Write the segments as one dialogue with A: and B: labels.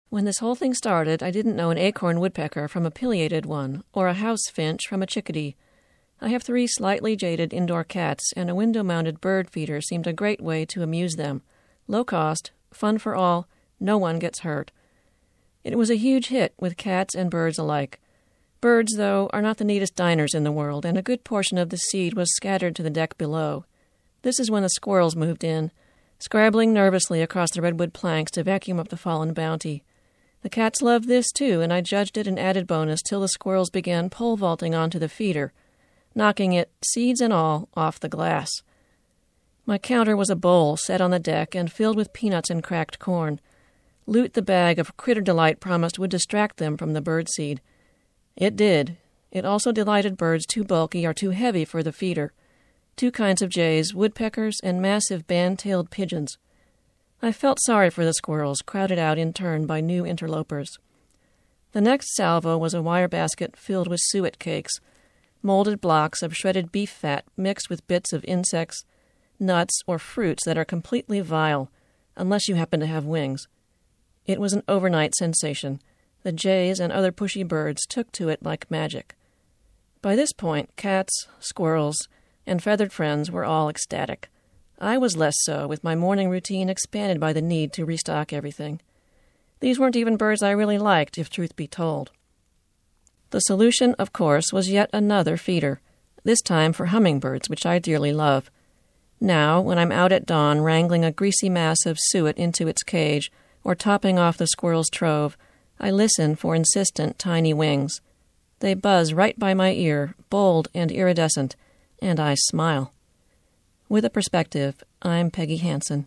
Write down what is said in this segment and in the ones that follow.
A: When this whole thing started, I didn't know an acorn woodpecker from a pileated one, or a house finch from a chickadee. I have 3 slightly jaded indoor cats, and a window-mounted bird feeder seemed a great way to amuse them. Low cost, fun for all, no one gets hurt. It was a huge hit with cats and birds alike. Birds, though, are not the neatest diners in the world, and a good portion of the seed was scattered to the deck below. This is when the squirrels moved in, scrabbling nervously across the redwood planks to vacuum up the fallen bounty. The cats loved this, too, and I judged it an added bonus till the squirrels began pole vaulting onto the feeder, knocking it, seeds and all, off the glass. My counter was a bowl set on the deck and filled with peanuts and cracked corn. Loot the bag of critter delight promised would distract them from the birdseed. It did. It also delighted birds too bulky or too heavy for the feeder. 2 kinds of jays, woodpeckers, and massive band-tailed pigeons. I felt sorry for the squirrels, crowded out in turn by new interlopers. The next salvo was a wire basket filled with suet cakes, molded blocks of shredded beef fat mixed with bits of insects, nuts, or fruits that are completely vile, unless you happen to have wings. It was an overnight sensation. The jays and other pushy birds took to it like magic. By this point, cats, squirrels, and feathered friends were all ecstatic. I was less so, with my morning routine expanded by the need to restock everything. These weren't even birds I really liked, if truth be told. The solution, of course, was yet another feeder, this time for hummingbirds, which I dearly love. Now, when I'm out at dawn wrangling a greasy mass of suet into its cage or topping off the squirrel's trove, I listen for insistent tiny wings. They buzz right by my ear, bold and iridescent, and I smile. With a perspective, I'm Peggy Hansen.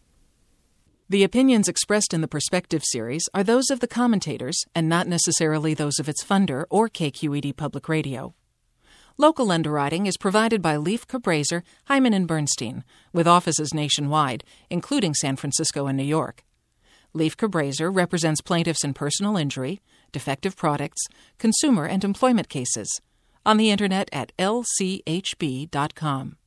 B: The opinions expressed in the Perspective series are those of the commentators and not necessarily those of its funder or KQED Public Radio. Local underwriting is provided by Leif Cabraser, Hyman & Bernstein, with offices nationwide, including San Francisco and New York. Leif Cabraser represents plaintiffs in personal injury, defective products, consumer and employment cases. On the Internet at lchb.com.